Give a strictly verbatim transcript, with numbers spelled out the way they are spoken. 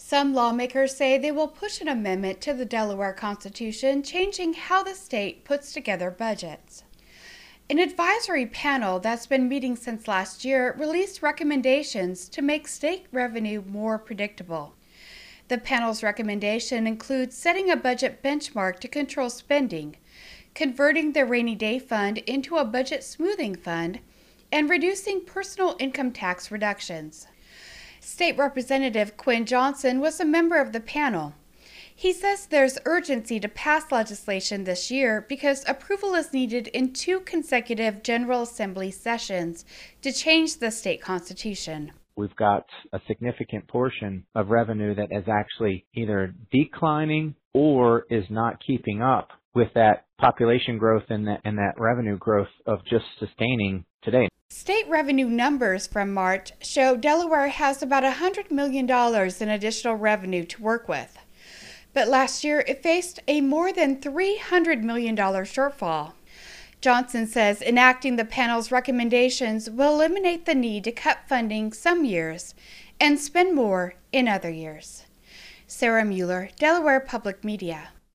Some lawmakers say they will push an amendment to the Delaware Constitution changing how the state puts together budgets. An advisory panel that's been meeting since last year released recommendations to make state revenue more predictable. The panel's recommendation includes setting a budget benchmark to control spending, converting the rainy day fund into a budget smoothing fund, and reducing personal income tax reductions. State Representative Quinn Johnson was a member of the panel. He says there's urgency to pass legislation this year because approval is needed in two consecutive General Assembly sessions to change the state constitution. We've got a significant portion of revenue that is actually either declining or is not keeping up with that population growth and that, and that revenue growth of just sustaining today. State revenue numbers from March show Delaware has about one hundred million dollars in additional revenue to work with. But last year it faced a more than three hundred million dollars shortfall. Johnson says enacting the panel's recommendations will eliminate the need to cut funding some years and spend more in other years. Sarah Mueller, Delaware Public Media.